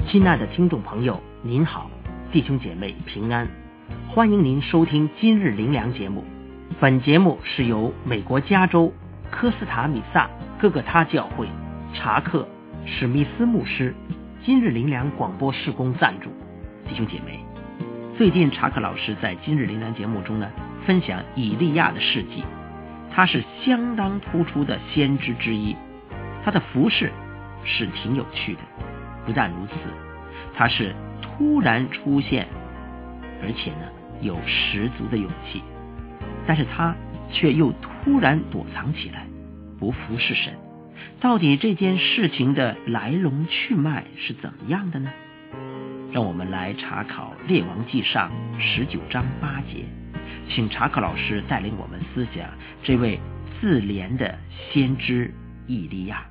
亲爱的听众朋友，您好，弟兄姐妹平安，欢迎您收听今日灵粮节目。本节目是由美国加州科斯塔米萨哥哥他教会查克史密斯牧师今日灵粮广播事工赞助。弟兄姐妹，最近查克老师在今日灵粮节目中呢，分享以利亚的事迹。他是相当突出的先知之一，他的服事是挺有趣的。不但如此，他是突然出现，而且呢有十足的勇气，但是他却又突然躲藏起来，不服侍神。到底这件事情的来龙去脉是怎么样的呢？让我们来查考列王纪上19章8节，请查克老师带领我们思想这位自怜的先知以利亚。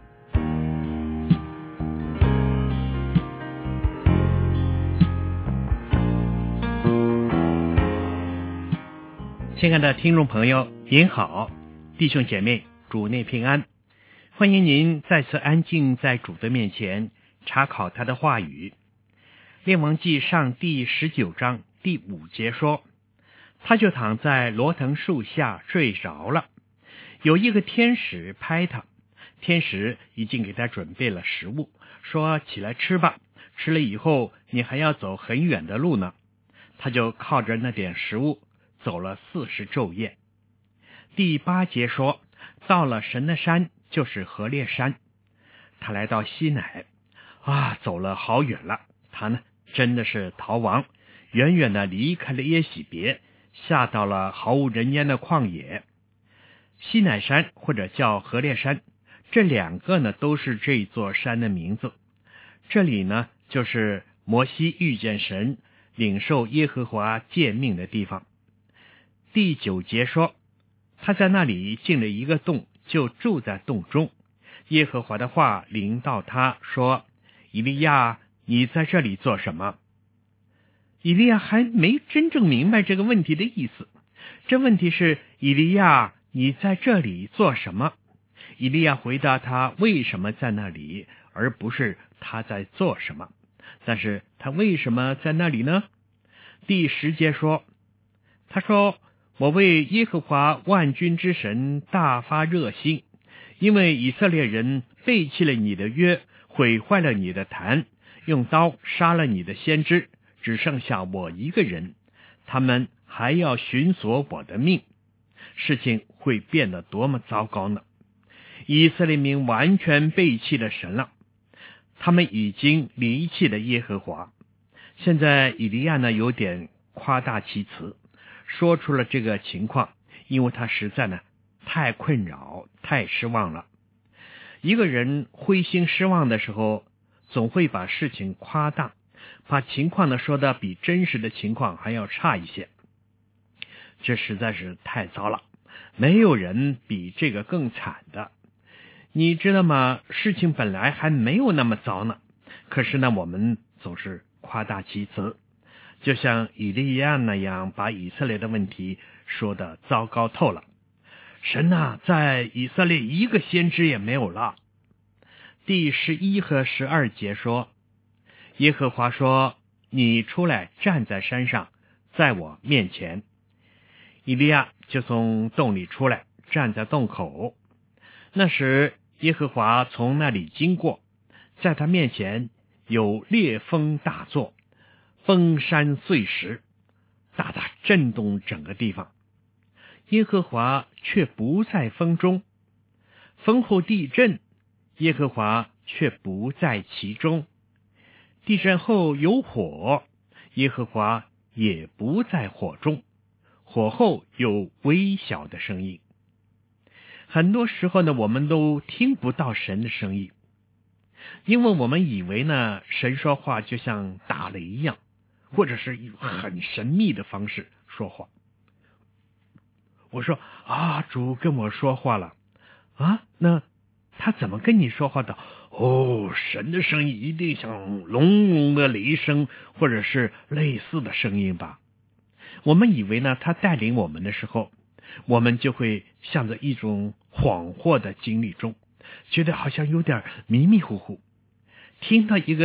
亲爱的听众朋友，您好，弟兄姐妹，主内平安，欢迎您再次安静在主的面前查考他的话语。列王纪上第19章第5节说，他就躺在罗藤树下睡着了，有一个天使拍他，天使已经给他准备了食物，说起来吃吧，吃了以后你还要走很远的路呢。他就靠着那点食物走了40昼夜。第8节说，到了神的山，就是何烈山，他来到西乃，走了好远了，他呢真的是逃亡，远远的离开了耶洗别，下到了毫无人烟的旷野。西乃山或者叫何烈山，这两个呢都是这座山的名字。这里呢就是摩西遇见神，领受耶和华诫命的地方。第9节说，他在那里进了一个洞，就住在洞中。耶和华的话临到他说，以利亚，你在这里做什么？以利亚还没真正明白这个问题的意思。这问题是，以利亚，你在这里做什么？以利亚回答他为什么在那里，而不是他在做什么。但是他为什么在那里呢？第10节说，他说，我为耶和华万军之神大发热心，因为以色列人背弃了你的约，毁坏了你的坛，用刀杀了你的先知，只剩下我一个人，他们还要寻索我的命。事情会变得多么糟糕呢？以色列民完全背弃了神了，他们已经离弃了耶和华。现在以利亚呢有点夸大其词，说出了这个情况，因为他实在呢太困扰，太失望了。一个人灰心失望的时候，总会把事情夸大，把情况呢说的比真实的情况还要差一些。这实在是太糟了，没有人比这个更惨的。你知道吗？事情本来还没有那么糟呢，可是呢我们总是夸大其词，就像以利亚那样，把以色列的问题说得糟糕透了。神啊，在以色列一个先知也没有了。第11和12节说，耶和华说，你出来站在山上，在我面前。以利亚就从洞里出来，站在洞口。那时耶和华从那里经过，在他面前有烈风大作，崩山碎石，大大震动整个地方。耶和华却不在风中，风后地震，耶和华却不在其中。地震后有火，耶和华也不在火中，火后有微小的声音。很多时候呢，我们都听不到神的声音，因为我们以为呢，神说话就像打雷一样，或者是以很神秘的方式说话。我说主跟我说话了那他怎么跟你说话的？神的声音一定像隆隆的雷声，或者是类似的声音吧。我们以为呢，他带领我们的时候，我们就会像在一种恍惚的经历中，觉得好像有点迷迷糊糊。听到一个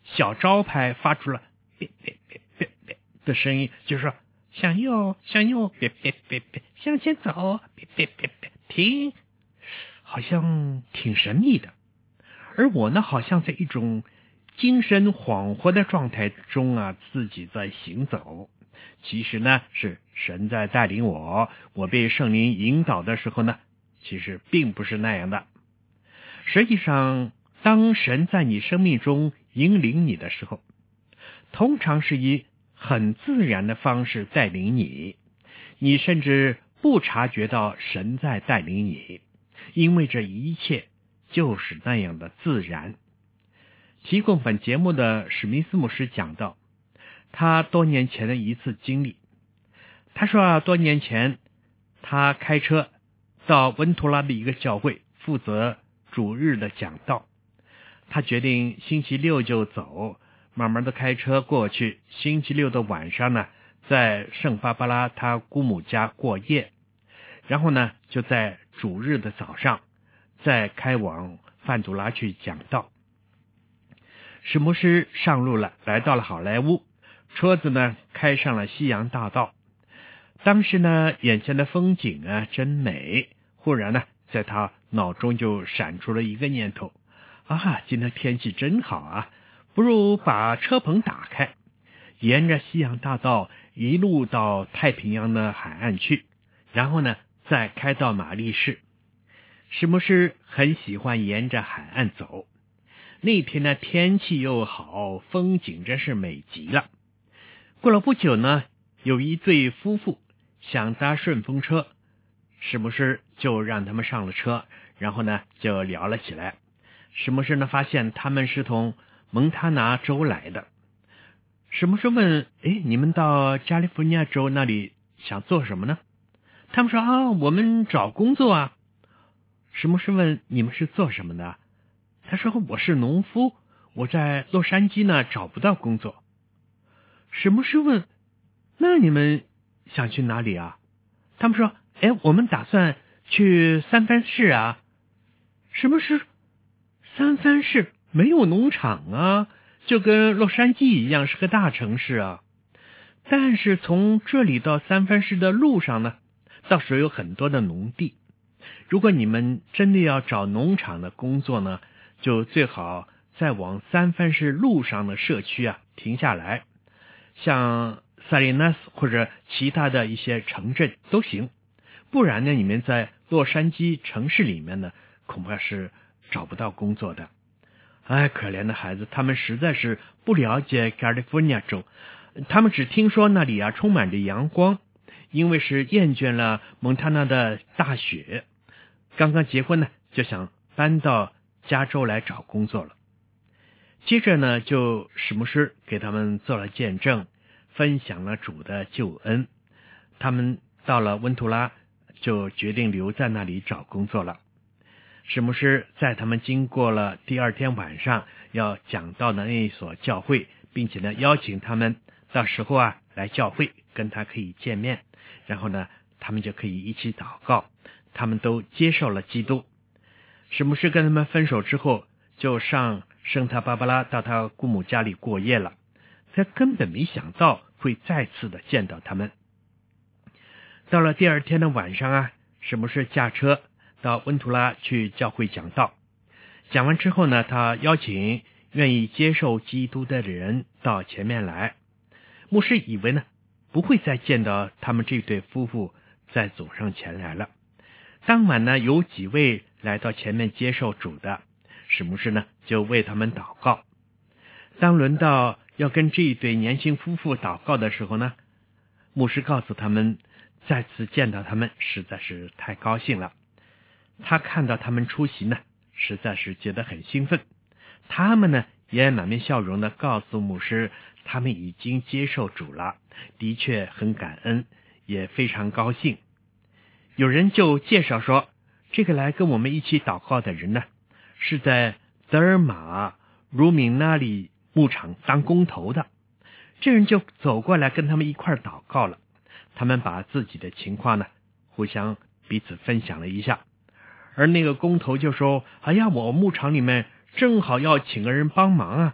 小招牌发出了别别别别别的声音，就是说向右向右，别别别别，向前走，别别别别，停，好像挺神秘的。而我呢，好像在一种精神恍惚的状态中啊，自己在行走。其实呢，是神在带领我，我被圣灵引导的时候呢，其实并不是那样的。实际上，当神在你生命中引领你的时候，通常是以很自然的方式带领你，你甚至不察觉到神在带领你，因为这一切就是那样的自然。提供本节目的史密斯牧师讲到他多年前的一次经历。他说多年前他开车到温图拉的一个教会负责主日的讲道，他决定星期六就走，慢慢的开车过去，星期六的晚上呢，在圣巴巴拉他姑母家过夜，然后呢就在主日的早上再开往范杜拉去讲道。史牧师上路了，来到了好莱坞，车子呢开上了西洋大道。当时呢，眼前的风景啊真美，忽然呢在他脑中就闪出了一个念头，今天天气真好啊，不如把车棚打开，沿着西洋大道一路到太平洋的海岸去，然后呢再开到玛丽市。史牧师很喜欢沿着海岸走，那天呢天气又好，风景真是美极了。过了不久呢，有一对夫妇想搭顺风车，史牧师就让他们上了车，然后呢就聊了起来。史牧师呢发现他们是从蒙塔纳州来的。史牧师问，你们到加利福尼亚州那里想做什么呢？他们说我们找工作啊。史牧师问，你们是做什么的？他说，我是农夫，我在洛杉矶呢找不到工作。史牧师问，那你们想去哪里啊？他们说，我们打算去三藩市啊。史牧师，三藩市没有农场啊，就跟洛杉矶一样是个大城市啊。但是从这里到三藩市的路上呢，倒是有很多的农地。如果你们真的要找农场的工作呢，就最好再往三藩市路上的社区停下来，像萨利纳斯或者其他的一些城镇都行，不然呢你们在洛杉矶城市里面呢恐怕是找不到工作的。可怜的孩子，他们实在是不了解 California 州，他们只听说那里充满着阳光，因为是厌倦了蒙塔纳的大雪，刚刚结婚呢就想搬到加州来找工作了。接着呢，就史牧师给他们做了见证，分享了主的救恩。他们到了温图拉，就决定留在那里找工作了。史牧师在他们经过了第二天晚上要讲道的那一所教会，并且呢邀请他们到时候来教会跟他可以见面，然后呢他们就可以一起祷告。他们都接受了基督。史牧师跟他们分手之后，就上圣塔芭芭拉到他姑母家里过夜了。他根本没想到会再次的见到他们。到了第二天的晚上史牧师驾车到温图拉去教会讲道。讲完之后呢，他邀请愿意接受基督的人到前面来。牧师以为呢不会再见到他们这对夫妇再走上前来了。当晚呢，有几位来到前面接受主的，史牧师呢就为他们祷告。当轮到要跟这一对年轻夫妇祷告的时候呢，牧师告诉他们，再次见到他们实在是太高兴了。他看到他们出席呢，实在是觉得很兴奋。他们呢也满面笑容的告诉牧师，他们已经接受主了，的确很感恩，也非常高兴。有人就介绍说，这个来跟我们一起祷告的人呢，是在德尔玛如明那里牧场当工头的。这人就走过来跟他们一块祷告了。他们把自己的情况呢互相彼此分享了一下。而那个工头就说，我牧场里面正好要请个人帮忙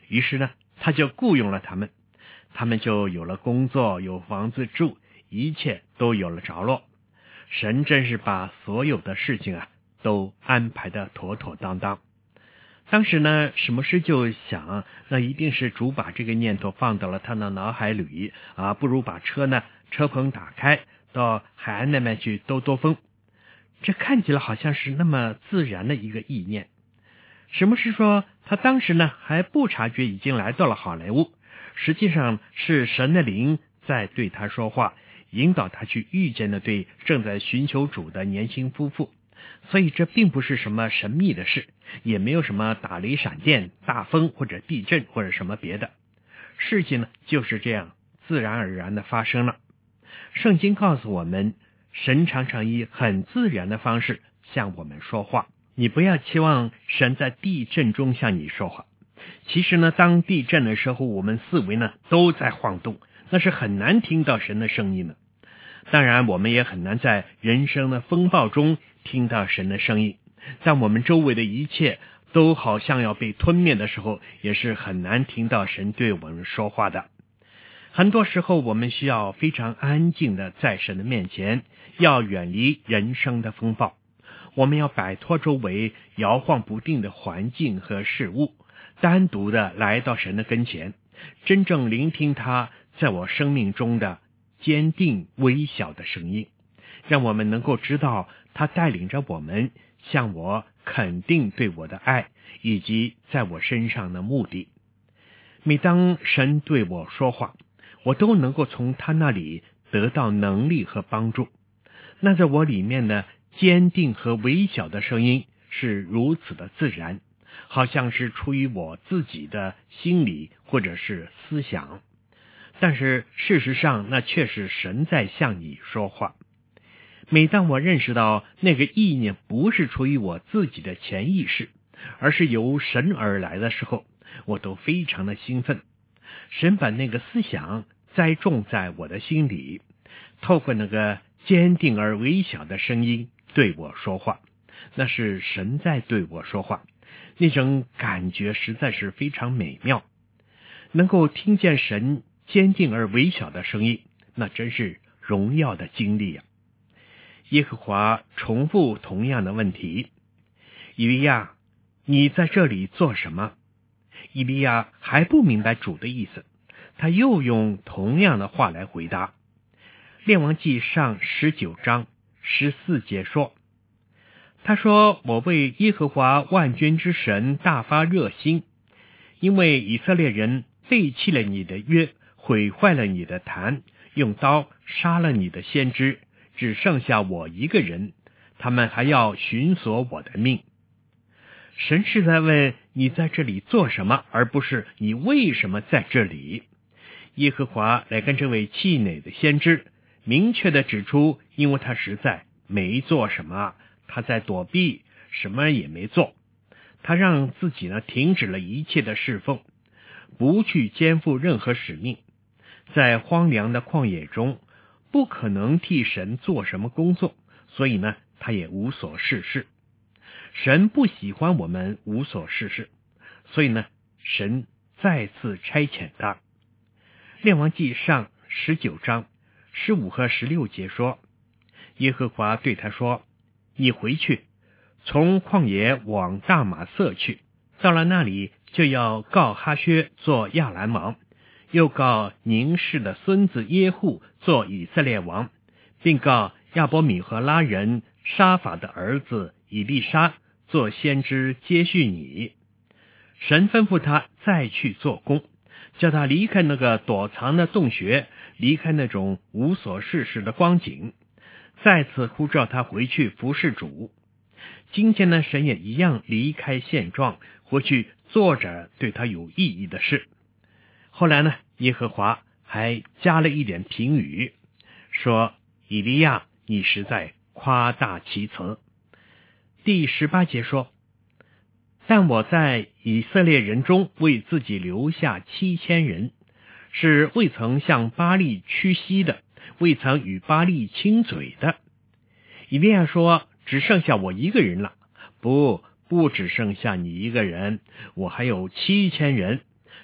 于是呢，他就雇佣了他们，他们就有了工作，有房子住，一切都有了着落。神真是把所有的事情都安排得妥妥当当。当时呢，史牧师就想，那一定是主把这个念头放到了他的脑海里不如把车棚打开，到海岸那边去兜兜风。这看起来好像是那么自然的一个意念。史牧师说，他当时呢还不察觉已经来到了好莱坞，实际上是神的灵在对他说话，引导他去遇见那对正在寻求主的年轻夫妇。所以这并不是什么神秘的事，也没有什么打雷闪电、大风或者地震或者什么别的事情呢，就是这样自然而然的发生了。圣经告诉我们，神常常以很自然的方式向我们说话。你不要期望神在地震中向你说话。其实呢，当地震的时候，我们四围呢都在晃动，那是很难听到神的声音的。当然，我们也很难在人生的风暴中听到神的声音。当我们周围的一切都好像要被吞灭的时候，也是很难听到神对我们说话的。很多时候，我们需要非常安静的在神的面前，要远离人生的风暴。我们要摆脱周围摇晃不定的环境和事物，单独的来到神的跟前，真正聆听他在我生命中的坚定微小的声音，让我们能够知道他带领着我们，向我肯定对我的爱，以及在我身上的目的。每当神对我说话，我都能够从他那里得到能力和帮助。那在我里面的坚定和微小的声音是如此的自然，好像是出于我自己的心理或者是思想，但是事实上那却是神在向你说话。每当我认识到那个意念不是出于我自己的潜意识，而是由神而来的时候，我都非常的兴奋。神把那个思想栽种在我的心里，透过那个坚定而微小的声音对我说话，那是神在对我说话，那种感觉实在是非常美妙。能够听见神坚定而微小的声音，那真是荣耀的经历耶和华重复同样的问题，以利亚，你在这里做什么？以利亚还不明白主的意思，他又用同样的话来回答。列王纪上19章14节说，他说，我为耶和华万军之神大发热心，因为以色列人背弃了你的约，毁坏了你的坛，用刀杀了你的先知，只剩下我一个人，他们还要寻索我的命。神是在问你在这里做什么，而不是你为什么在这里。耶和华来跟这位气馁的先知明确的指出，因为他实在没做什么，他在躲避，什么也没做。他让自己停止了一切的侍奉，不去肩负任何使命，在荒凉的旷野中不可能替神做什么工作，所以他也无所事事。神不喜欢我们无所事事，所以神再次差遣他。列王纪上19章15和16节说，耶和华对他说，你回去，从旷野往大马色去，到了那里就要告哈薛做亚兰王，又告宁氏的孙子耶户做以色列王，并告亚伯米和拉人沙法的儿子以利沙做先知接续你。神吩咐他再去做工，叫他离开那个躲藏的洞穴，离开那种无所事事的光景，再次呼召他回去服侍主。今天神也一样离开现状，回去做着对他有意义的事。后来耶和华还加了一点评语，说，以利亚，你实在夸大其词。第18节说，但我在以色列人中为自己留下7000人，是未曾向巴力屈膝的，未曾与巴力亲嘴的。以利亚说，只剩下我一个人了。不只剩下你一个人，我还有7000人，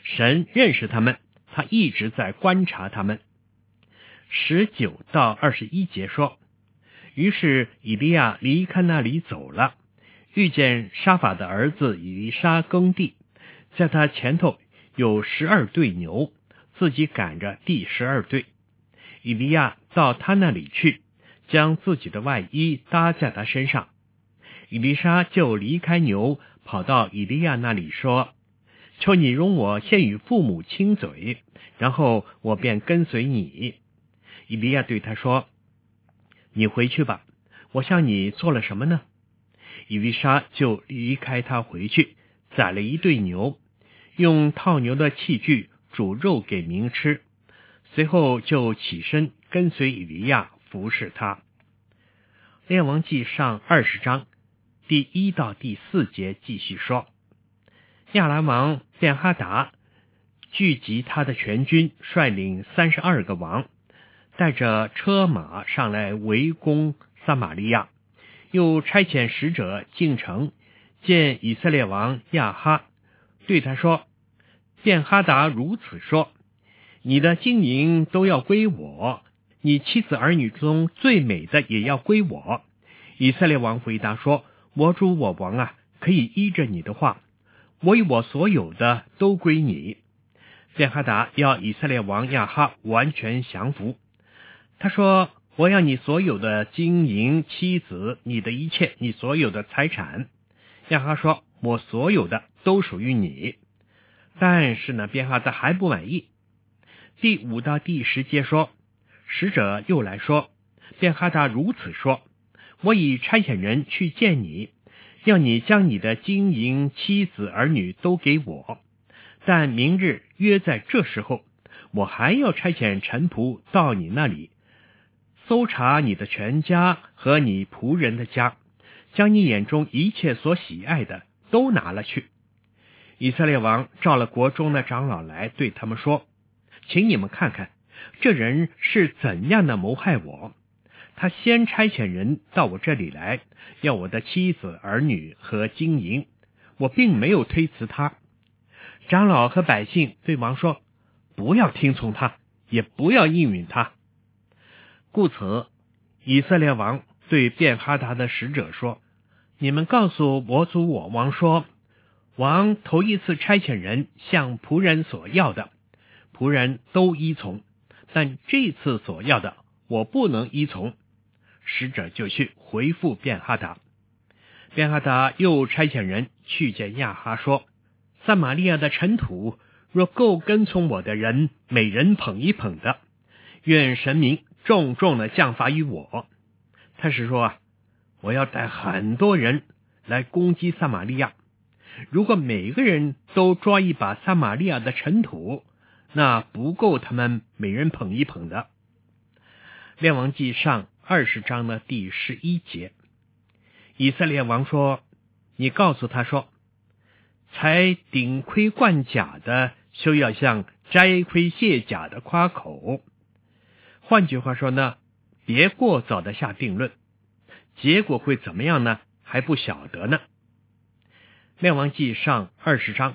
神认识他们，他一直在观察他们。19到21节说，于是以利亚离开那里走了，遇见沙法的儿子以利沙耕地，在他前头有12对牛，自己赶着第12对。以利亚到他那里去，将自己的外衣搭在他身上。以利沙就离开牛，跑到以利亚那里说，求你容我先与父母亲嘴，然后我便跟随你。以利亚对他说，你回去吧，我向你做了什么呢？以利沙就离开他回去，宰了一对牛，用套牛的器具煮肉给民吃，随后就起身跟随以利亚服侍他。列王记上20章第1到第4节继续说，亚兰王便哈达聚集他的全军，率领32个王，带着车马上来围攻撒玛利亚，又差遣使者进城见以色列王亚哈，对他说，便哈达如此说，你的金银都要归我，你妻子儿女中最美的也要归我。以色列王回答说，我主我王啊，可以依着你的话，我与我所有的都归你。便哈达要以色列王亚哈完全降服，他说，我要你所有的金银妻子，你的一切，你所有的财产。亚哈说，我所有的都属于你。但是呢，便哈达还不满意。第5到第10节说，使者又来说，便哈达如此说，我已差遣人去见你，要你将你的金银妻子儿女都给我，但明日约在这时候，我还要差遣臣仆到你那里，搜查你的全家和你仆人的家，将你眼中一切所喜爱的都拿了去。以色列王召了国中的长老来，对他们说，请你们看看这人是怎样的谋害我。他先差遣人到我这里来，要我的妻子儿女和金银，我并没有推辞他。长老和百姓对王说，不要听从他，也不要应允他。故此，以色列王对便哈达的使者说，你们告诉我主我王说，王头一次差遣人向仆人所要的，仆人都依从，但这次所要的，我不能依从。使者就去回复便哈达。便哈达又差遣人去见亚哈说，撒玛利亚的尘土若够跟从我的人每人捧一捧的，愿神明重重的降罚于我。他是说，我要带很多人来攻击撒玛利亚，如果每个人都抓一把撒玛利亚的尘土，那不够他们每人捧一捧的。列王记上20章的第11节，以色列王说，你告诉他说，才顶盔贯甲的休要向摘盔卸甲的夸口。换句话说呢，别过早的下定论，结果会怎么样呢，还不晓得呢。列王记上20章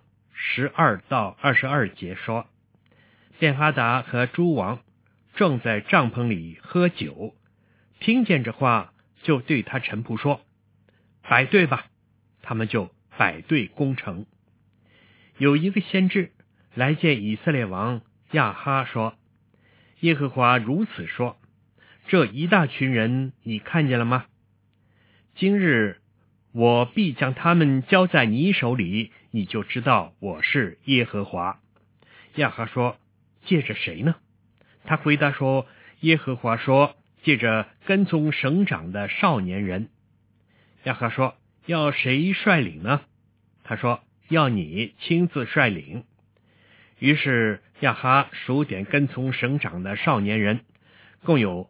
12到22节说，便哈达和诸王正在帐篷里喝酒，听见这话，就对他臣仆说，摆队吧，他们就摆队攻城。有一个先知来见以色列王亚哈说，耶和华如此说，这一大群人你看见了吗？今日我必将他们交在你手里，你就知道我是耶和华。亚哈说，借着谁呢？他回答说，耶和华说，借着跟从省长的少年人。亚哈说，要谁率领呢？他说，要你亲自率领。于是亚哈数点跟从省长的少年人，共有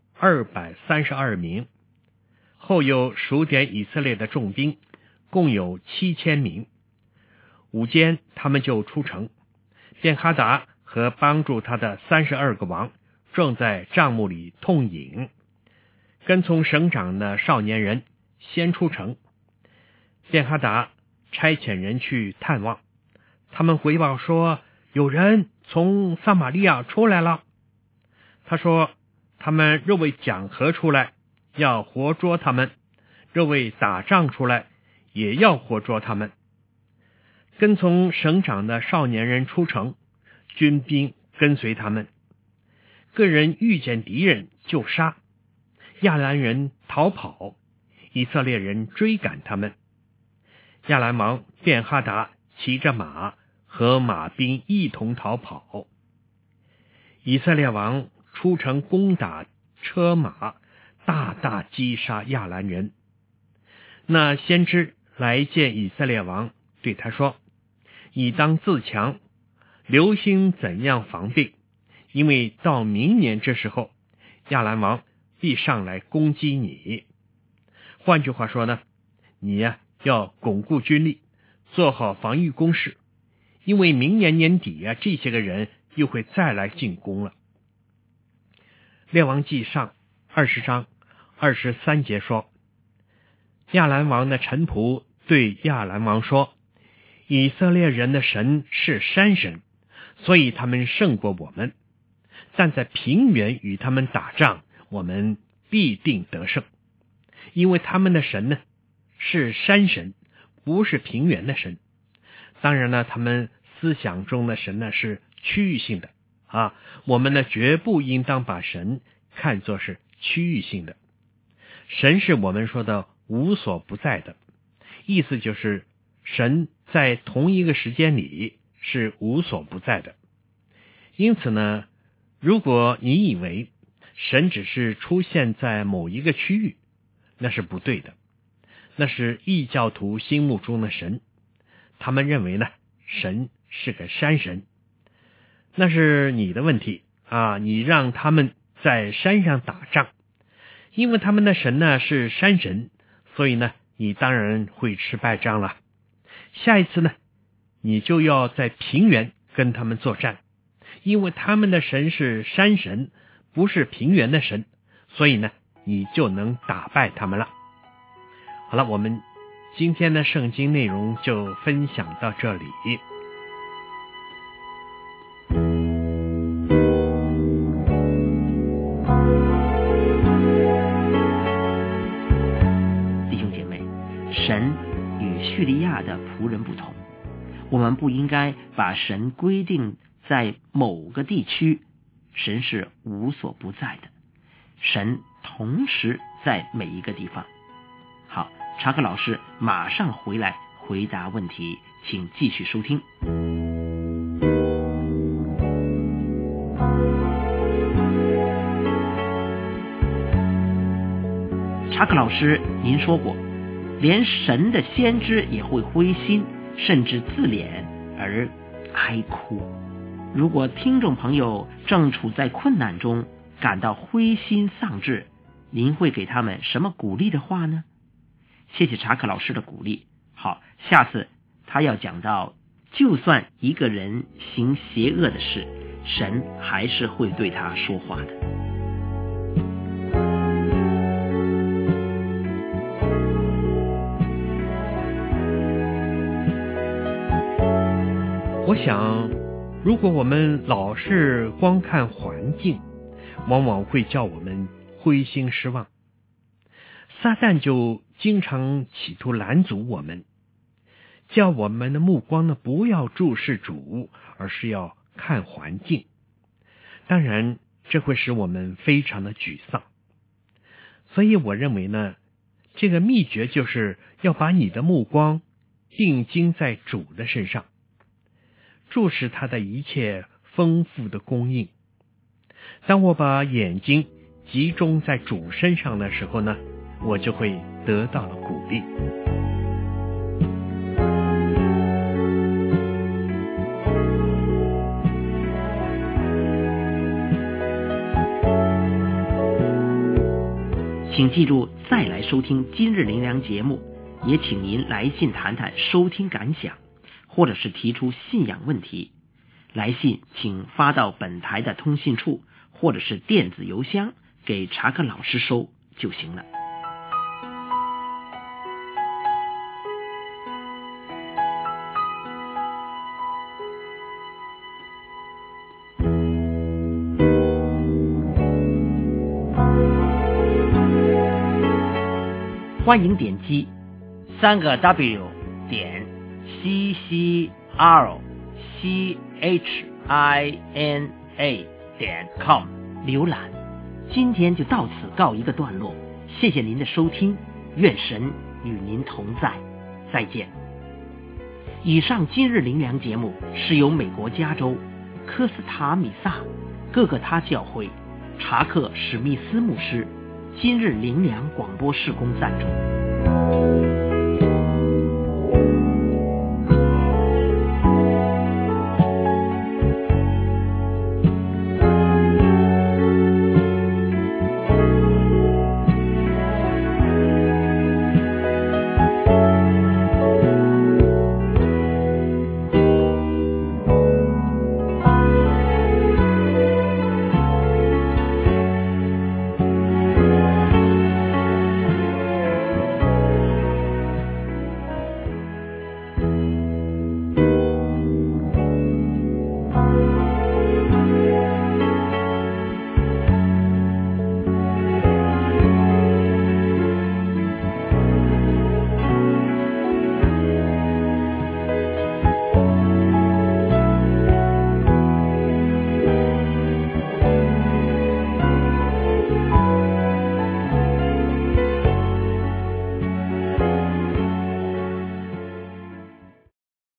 232名，后又数点以色列的重兵，共有7000名。午间他们就出城，便哈达和帮助他的32个王正在帐幕里痛饮。跟从省长的少年人先出城，便哈达差遣人去探望，他们回报说， 有人从撒玛利亚出来了。他说，他们若为讲和出来，要活捉他们；若为打仗出来，也要活捉他们。跟从省长的少年人出城，军兵跟随他们。个人遇见敌人就杀，亚兰人逃跑，以色列人追赶他们。亚兰王便哈达骑着马和马兵一同逃跑。以色列王出城攻打车马，大大击杀亚兰人。那先知来见以色列王，对他说，你当自强，留心怎样防备，因为到明年这时候，亚兰王必上来攻击你。换句话说呢，你要巩固军力，做好防御工事，因为明年年底这些个人又会再来进攻了。列王纪上20章23节说，亚兰王的臣仆对亚兰王说，以色列人的神是山神，所以他们胜过我们，但在平原与他们打仗，我们必定得胜，因为他们的神呢是山神，不是平原的神。当然呢，他们思想中的神呢是区域性的我们呢绝不应当把神看作是区域性的。神是我们说的无所不在的，意思就是神在同一个时间里是无所不在的。因此呢，如果你以为神只是出现在某一个区域，那是不对的。那是异教徒心目中的神，他们认为呢，神是个山神。那是你的问题你让他们在山上打仗，因为他们的神呢是山神，所以呢，你当然会吃败仗了。下一次呢，你就要在平原跟他们作战，因为他们的神是山神，不是平原的神，所以呢，你就能打败他们了。好了，我们今天的圣经内容就分享到这里。 弟兄姐妹，神与叙利亚的仆人不同，我们不应该把神规定在某个地区，神是无所不在的，神同时在每一个地方。好，查克老师马上回来回答问题，请继续收听。查克老师，您说过，连神的先知也会灰心，甚至自怜而哀哭。如果听众朋友正处在困难中，感到灰心丧志，您会给他们什么鼓励的话呢？谢谢查克老师的鼓励。好，下次他要讲到，就算一个人行邪恶的事，神还是会对他说话的。 我想，如果我们老是光看环境，往往会叫我们灰心失望。撒旦就经常企图拦阻我们，叫我们的目光呢不要注视主，而是要看环境。当然，这会使我们非常的沮丧。所以我认为呢，这个秘诀就是要把你的目光定睛在主的身上，注视他的一切丰富的供应。当我把眼睛集中在主身上的时候呢，我就会得到了鼓励。 请记住再来收听今日灵粮节目，也请您来信谈谈收听感想，或者是提出信仰问题。来信请发到本台的通信处，或者是电子邮箱给查克老师收就行了。 欢迎点击3W CCRCHINA.com 浏览。今天就到此告一个段落，谢谢您的收听，愿神与您同在，再见。以上今日灵粮节目是由美国加州科斯塔米萨各个他教会查克史密斯牧师今日灵粮广播事工赞助。